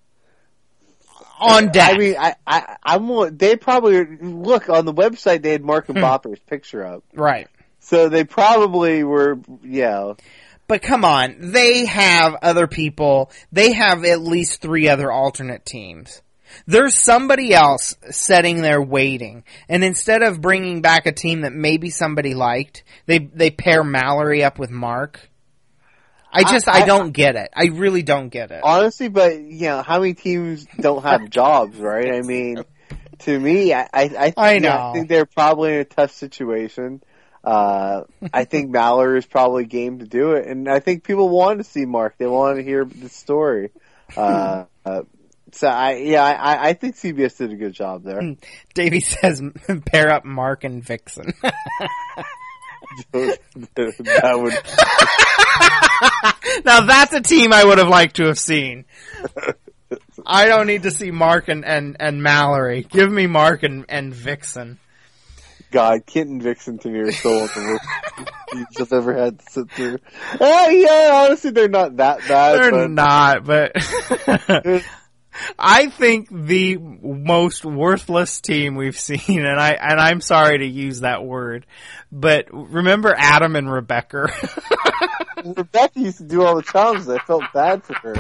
on deck. I mean, I, I, I'm, they probably, look, on the website, they had Mark and Bopper's picture up. Right. So they probably were, yeah. But come on, they have other people. They have at least three other alternate teams. There's somebody else sitting there waiting, and instead of bringing back a team that maybe somebody liked, they they pair Mallory up with Mark. I just, I, I don't get it. I really don't get it. Honestly, but, you know, how many teams don't have jobs, right? I mean, to me, I I, I, I, know. I think they're probably in a tough situation. Uh, I think Mallory is probably game to do it, and I think people want to see Mark. They want to hear the story. Uh, uh So I yeah I I think C B S did a good job there. Davey says pair up Mark and Vixen. That would. Now that's a team I would have liked to have seen. I don't need to see Mark and, and, and Mallory. Give me Mark and, and Vixen. God, Kit and Vixen to me are so the worst teams I've ever had to sit through. Uh, yeah, honestly, they're not that bad. They're but... not, but. I think the most worthless team we've seen, and I and I'm sorry to use that word, but remember Adam and Rebecca? Rebecca used to do all the challenges. I felt bad for her.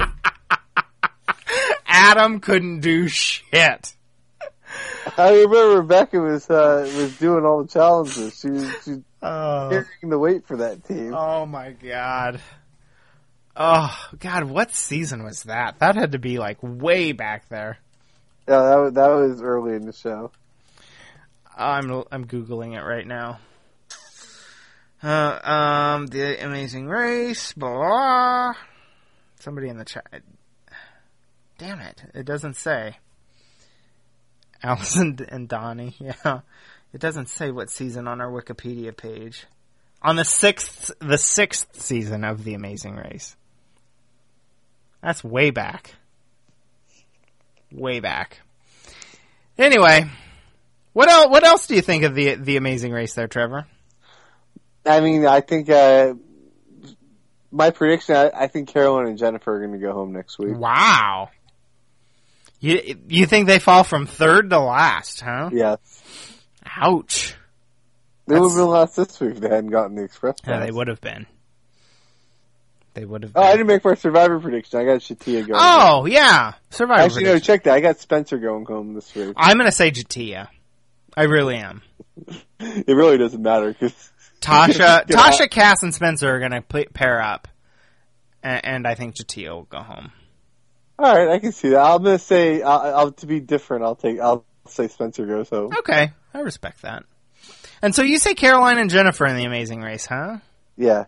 Adam couldn't do shit. I remember Rebecca was uh, was doing all the challenges. She was, she was oh. carrying the weight for that team. Oh my god. Oh, God, what season was that? That had to be, like, way back there. Yeah, that was, that was early in the show. I'm I'm Googling it right now. Uh, um, The Amazing Race, blah, blah. Somebody in the chat. Damn it, it doesn't say. Allison and Donnie, yeah. It doesn't say what season on our Wikipedia page. On the sixth, the sixth season of The Amazing Race. That's way back. Way back. Anyway, what else? What else do you think of the the Amazing Race, there, Trevor? I mean, I think uh, my prediction. I, I think Caroline and Jennifer are going to go home next week. Wow. You you think they fall from third to last, huh? Yeah. Ouch. They would have been last this week if they hadn't gotten the Express Pass. Yeah, they would have been. They would have been. Oh, I didn't make my Survivor prediction. I got Shatia going. Oh, home. yeah. Survivor Actually, prediction. no, check that. I got Spencer going home this week. I'm going to say Shatia. I really am. It really doesn't matter because Tasha, Tasha, Cass, and Spencer are going to pair up, and, and I think Shatia will go home. All right, I can see that. I'm going to say, I'll, I'll, to be different, I'll take, I'll say Spencer goes home. Okay, I respect that. And so you say Caroline and Jennifer in The Amazing Race, huh? Yeah.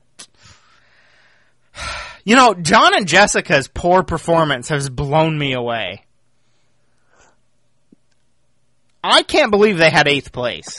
You know, John and Jessica's poor performance has blown me away. I can't believe they had eighth place.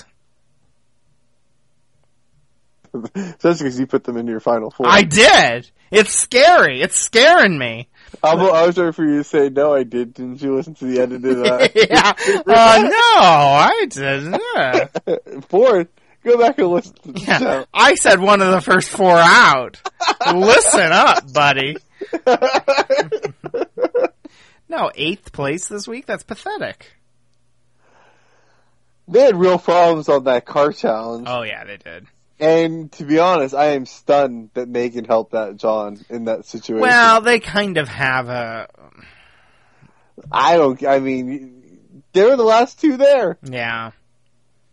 That's because you put them into your final four. I did. It's scary. It's scaring me. I was ready for you to say, no, I did. Didn't you listen to the edited? Uh, yeah. Uh, no, I didn't. Fourth. Go back and listen to the yeah. show. I said one of the first four out. Listen up, buddy. No, eighth place this week? That's pathetic. They had real problems on that car challenge. Oh, yeah, they did. And to be honest, I am stunned that Megan helped that John in that situation. Well, they kind of have a... I don't... I mean, they were the last two there. Yeah.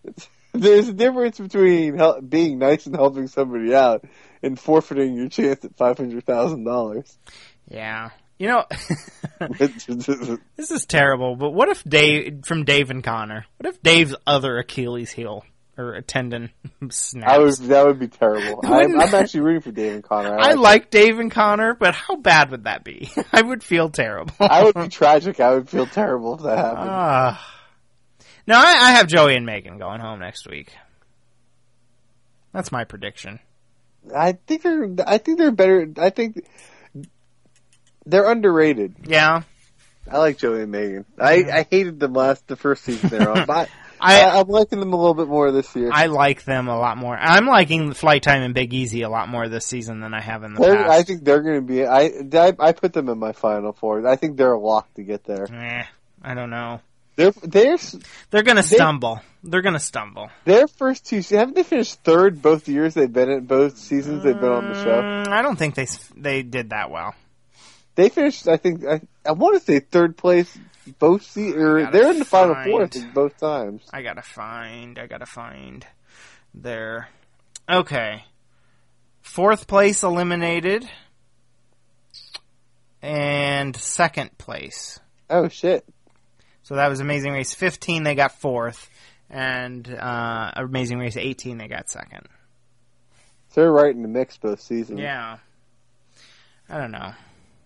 There's a difference between hel- being nice and helping somebody out and forfeiting your chance at five hundred thousand dollars. Yeah. You know, this is terrible, but what if Dave, from Dave and Connor, what if Dave's other Achilles heel or tendon snaps? I would, that would be terrible. I'm, I'm actually rooting for Dave and Connor. I, I like Dave and Connor, but how bad would that be? I would feel terrible. I would be tragic. I would feel terrible if that happened. Uh, no, I, I have Joey and Megan going home next week. That's my prediction. I think they're. I think they're better. I think they're underrated. Yeah, I like Joey and Megan. I, I hated them last the first season they're on, but I, I, I'm liking them a little bit more this year. I like them a lot more. I'm liking Flight Time and Big Easy a lot more this season than I have in the they're, past. I think they're going to be. I, I I put them in my final four. I think they're a lock to get there. Eh, I don't know. They're they're they're going to they, stumble. They're going to stumble. Their first two haven't they finished third both years they've been in both seasons they've been on the show? Mm, I don't think they they did that well. They finished. I think I, I want to say third place both se- or they're in the final four I think, both times. I gotta find. I gotta find their. Okay, fourth place eliminated, and second place. Oh shit! So that was Amazing Race fifteen, they got fourth, and uh, Amazing Race eighteen, they got second. So they're right in the mix both seasons. Yeah. I don't know.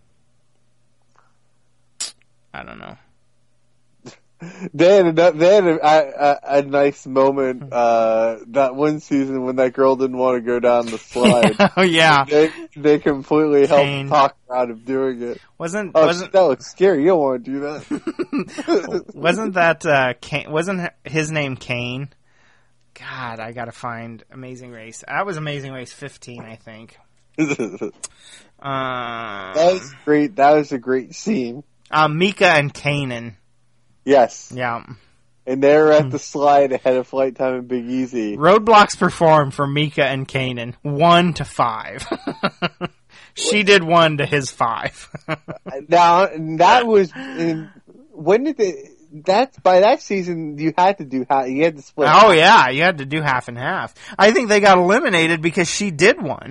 I don't know. They had a, they had a, a, a nice moment uh, that one season when that girl didn't want to go down the slide. Oh yeah, they they completely Kane. helped talk her out of doing it. Wasn't oh, wasn't that looks scary? You don't want to do that. Wasn't that uh, Kane, wasn't his name Kane? God, I gotta find Amazing Race. That was Amazing Race fifteen, I think. that Uh, was great. That was a great scene. uh, Mika and Kanan. Yes. Yeah. And they're at the slide ahead of Flight Time and Big Easy. Roadblocks performed for Mika and Kanan, one to five. She did one to his five. Now that was in, when did they? That's by that season you had to do half. You had to split. Oh yeah, you had to do half and half. I think they got eliminated because she did one.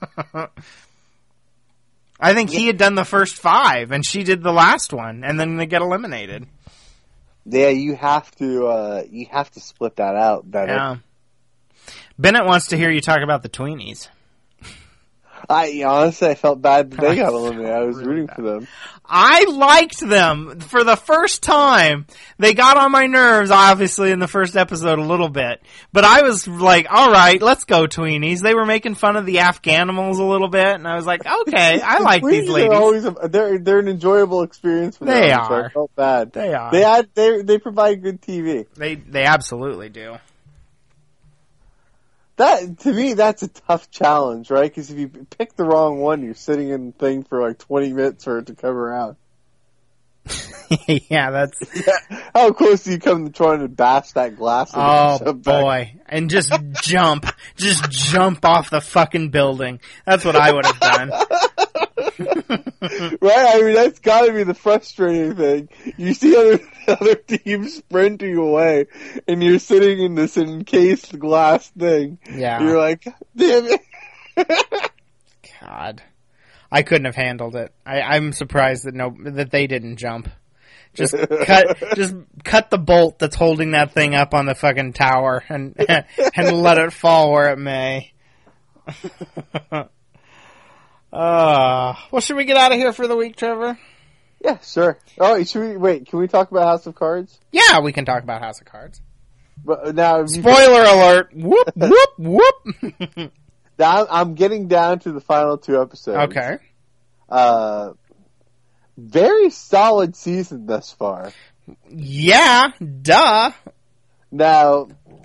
I think he had done the first five and she did the last one, and then they get eliminated. Yeah, you have to. Uh, you have to split that out better. Yeah. Bennett wants to hear you talk about the tweenies. I honestly, I felt bad that they got eliminated. I was rooting for them. I liked them for the first time. They got on my nerves, obviously, in the first episode a little bit. But I was like, all right, let's go, tweenies. They were making fun of the Afghanimals a little bit, and I was like, okay, I like these ladies. Are always a, they're they're an enjoyable experience for them. They So are. I felt bad. They are. They had they they provide good T V. They they absolutely do. That to me, that's a tough challenge, right? Because if you pick the wrong one, you're sitting in the thing for like twenty minutes for it to come around. Yeah, that's. How close do you come to trying to bash that glass? Oh boy, and just jump, just jump off the fucking building. That's what I would have done. Right? I mean, that's got to be the frustrating thing. You see other other teams sprinting away, and you're sitting in this encased glass thing. Yeah, you're like, damn it. God, I couldn't have handled it. I, I'm surprised that no that they didn't jump. Just cut, just cut the bolt that's holding that thing up on the fucking tower, and and let it fall where it may. Uh, well, should we get out of here for the week, Trevor? Yeah, sure. Oh, should we wait? Can we talk about House of Cards? Yeah, we can talk about House of Cards. But now, spoiler alert! Whoop whoop whoop. Now I'm getting down to the final two episodes. Okay. Uh, very solid season thus far. Yeah, duh. Now,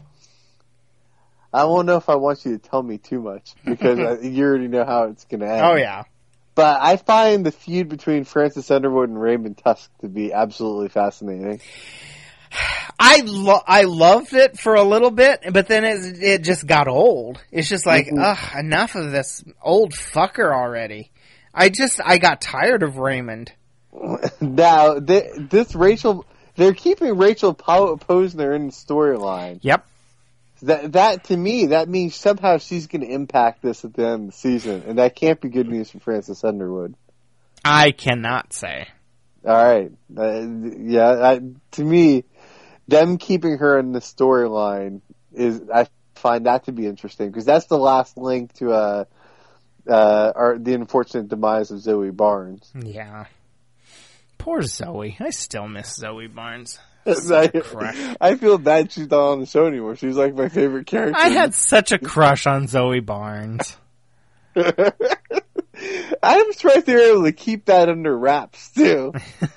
I won't know if I want you to tell me too much because I, you already know how it's going to end. Oh yeah. But I find the feud between Francis Underwood and Raymond Tusk to be absolutely fascinating. I lo- I loved it for a little bit, but then it it just got old. It's just like, mm-hmm. ugh, enough of this old fucker already. I just, I got tired of Raymond. Now, they, this Rachel, they're keeping Rachel Posner in the storyline. Yep. That that to me, that means somehow she's going to impact this at the end of the season, and that can't be good news for Frances Underwood. I cannot say. All right, uh, yeah. I, to me, them keeping her in the storyline is I find that to be interesting because that's the last link to uh, uh, our, the unfortunate demise of Zoe Barnes. Yeah, poor Zoe. I still miss Zoe Barnes. I, I feel bad she's not on the show anymore. She's like my favorite character. I had such a crush on Zoe Barnes. I'm surprised they were able to keep that under wraps too.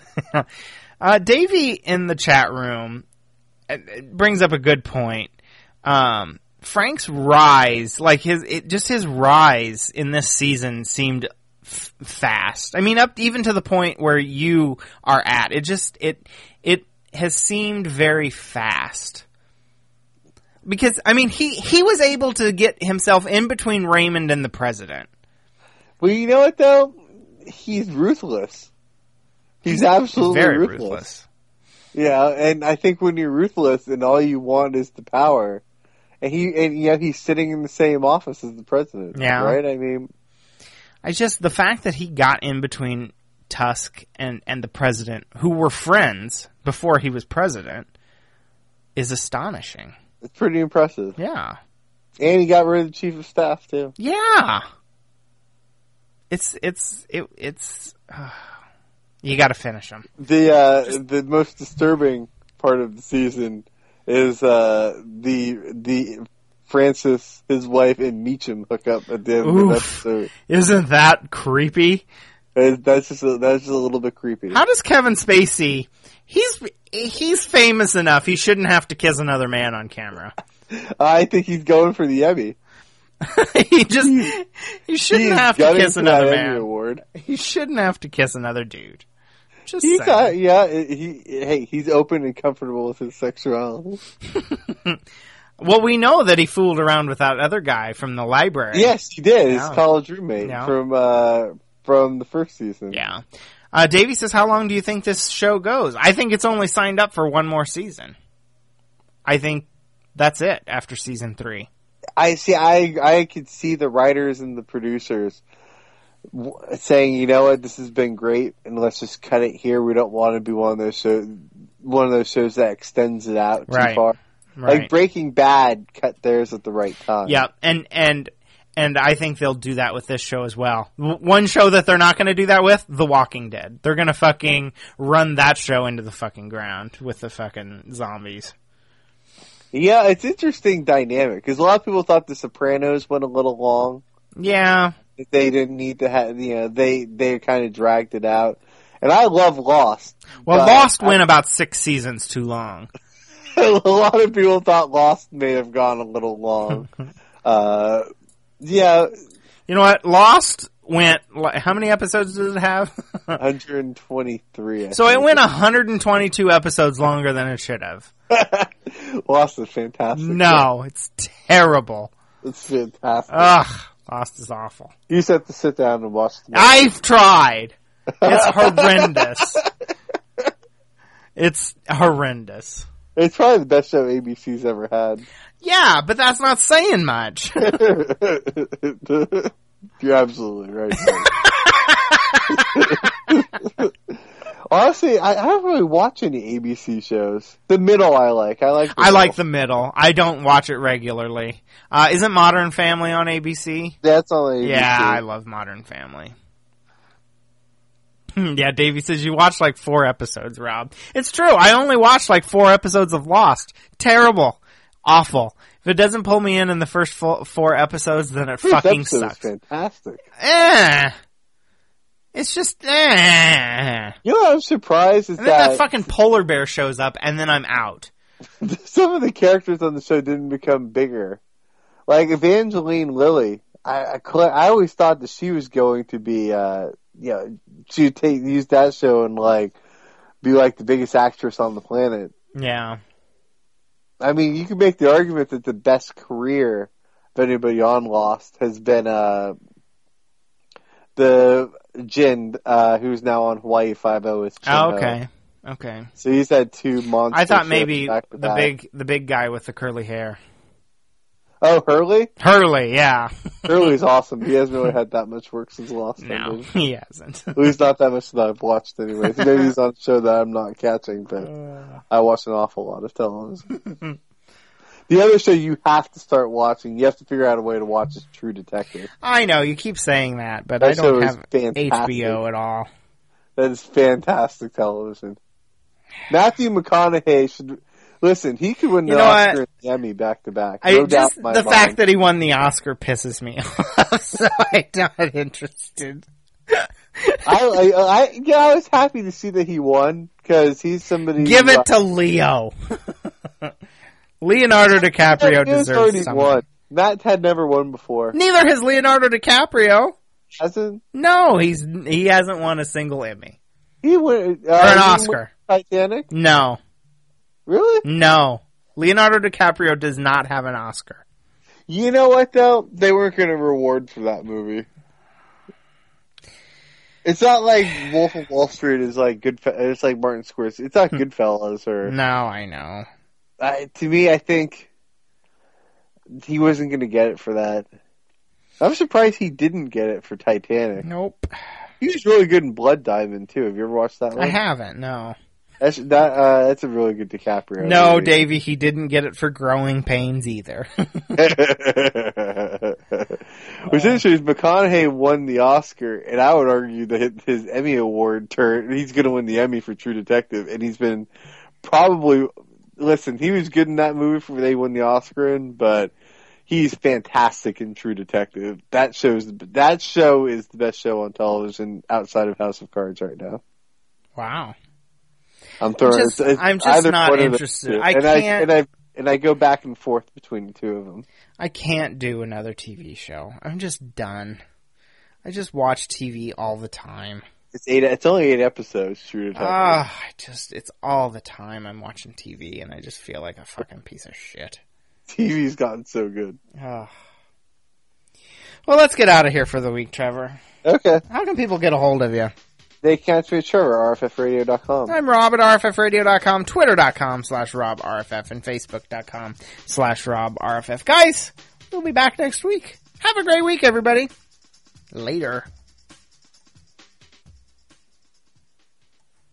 uh, Davey in the chat room brings up a good point. Um, Frank's rise, like his, it, just his rise in this season seemed f- fast. I mean, up even to the point where you are at. It just it it. has seemed very fast. Because, I mean, he, he was able to get himself in between Raymond and the president. Well, you know what, though? He's ruthless. He's, He's absolutely very ruthless. ruthless. Yeah, and I think when you're ruthless and all you want is the power, and he and yet he's sitting in the same office as the president, yeah. right? I mean... I just, the fact that he got in between Tusk and, and the president, who were friends before he was president, is astonishing. It's pretty impressive. Yeah. And he got rid of the chief of staff, too. Yeah. It's, it's, it, it's, uh, you gotta finish him. The, uh, Just... the most disturbing part of the season is, uh, the, the, Francis, his wife, and Meacham hook up at the end Oof. of the episode. Isn't that creepy? That's just a, that's just a little bit creepy. How does Kevin Spacey? He's he's famous enough. He shouldn't have to kiss another man on camera. I think he's going for the Emmy. he just he shouldn't have to kiss another man. Emmy award. He shouldn't have to kiss another dude. Just he's saying. Uh, yeah. He hey, he's open and comfortable with his sexuality. Well, we know that he fooled around with that other guy from the library. Yes, he did. Yeah. His college roommate Yeah. from. Uh, From the first season. Yeah. Uh, Davey says, how long do you think this show goes? I think it's only signed up for one more season. I think that's it after season three. I see, I, I could see the writers and the producers w- saying, you know what, this has been great, and let's just cut it here. We don't want to be one of those shows, one of those shows that extends it out too right. far. Right. Like Breaking Bad cut theirs at the right time. Yeah, and, and, And I think they'll do that with this show as well. W- one show that they're not going to do that with, The Walking Dead. They're going to fucking run that show into the fucking ground with the fucking zombies. Yeah, it's interesting dynamic, because a lot of people thought The Sopranos went a little long. Yeah. They didn't need to have, you know, they, they kind of dragged it out. And I love Lost. Well, Lost went I, about six seasons too long. A lot of people thought Lost may have gone a little long. uh... Yeah. You know what? Lost went, how many episodes does it have? one hundred twenty-three. I so think. it went one hundred twenty-two episodes longer than it should have. Lost is fantastic. No, it's terrible. It's fantastic. Ugh, Lost is awful. You just have to sit down and watch the I've tried. It's horrendous. It's horrendous. It's probably the best show A B C's ever had. Yeah, but that's not saying much. You're absolutely right. Honestly, I, I don't really watch any A B C shows. The Middle I like. I like the I middle. like The Middle. I don't watch it regularly. Uh, isn't Modern Family on A B C? That's on A B C. Yeah, I love Modern Family. Yeah, Davey says you watched like four episodes, Rob. It's true. I only watched like four episodes of Lost. Terrible. Awful. If it doesn't pull me in in the first four, four episodes, then it First fucking episode sucks. Is fantastic. Eh. It's just eh. You know what I'm surprised is and then that... that fucking polar bear shows up, and then I'm out. Some of the characters on the show didn't become bigger. Like Evangeline Lilly, I, I, I always thought that she was going to be, uh, you know, she would take, use that show and like, be like the biggest actress on the planet. Yeah. I mean, you can make the argument that the best career of anybody on Lost has been, uh, the Jin, uh, who's now on Hawaii Five-O with Chin-Ho. Oh, okay. Okay. So he's had two monsters. I thought maybe back to the back. big, the big guy with the curly hair. Oh, Hurley? Hurley, yeah. Hurley's awesome. He hasn't really had that much work since the last time. No, he hasn't. At least not that much that I've watched anyways. Maybe he's on a show that I'm not catching, but uh. I watch an awful lot of television. The other show you have to start watching, you have to figure out a way to watch, is True Detective. I know, you keep saying that, but that I don't have fantastic. H B O at all. That is fantastic television. Matthew McConaughey should... Listen, he could win the you know Oscar what? and the Emmy back to back. No I, doubt just in my the mind. fact that he won the Oscar pisses me off, so I'm not interested. I, I, I, yeah, I was happy to see that he won, because he's somebody... Give who, it to Leo. Leonardo DiCaprio deserves something. Won. Matt had never won before. Neither has Leonardo DiCaprio. Hasn't? No, he's he hasn't won a single Emmy. He won... Uh, or an Oscar. Titanic? No. Really? No. Leonardo DiCaprio does not have an Oscar. You know what, though? They weren't going to reward for that movie. It's not like Wolf of Wall Street is like good. It's like Martin Scorsese. It's not Goodfellas or... No, I know. Uh, to me, I think he wasn't going to get it for that. I'm surprised he didn't get it for Titanic. Nope. He was really good in Blood Diamond, too. Have you ever watched that one? I haven't, no. That's that. Uh, that's a really good DiCaprio. No, movie. Davey, he didn't get it for Growing Pains either. What's interesting is McConaughey won the Oscar, and I would argue that his Emmy award turn, he's going to win the Emmy for True Detective, and he's been probably. Listen, he was good in that movie for they won the Oscar in, but he's fantastic in True Detective. That shows that show is the best show on television outside of House of Cards right now. Wow. I'm throwing. I'm just, it's, it's I'm just not interested. I and can't. I, and I and I go back and forth between the two of them. I can't do another T V show. I'm just done. I just watch T V all the time. It's eight. It's only eight episodes. True Detective. Ah, I just it's all the time I'm watching T V, and I just feel like a fucking piece of shit. T V's gotten so good. Oh. Well, let's get out of here for the week, Trevor. Okay. How can people get a hold of you? They can't reach Trevor, R F F radio dot com. I'm Rob at R F F radio dot com, twitter dot com slash Rob R F F, and facebook dot com slash Rob R F F. Guys, we'll be back next week. Have a great week, everybody. Later.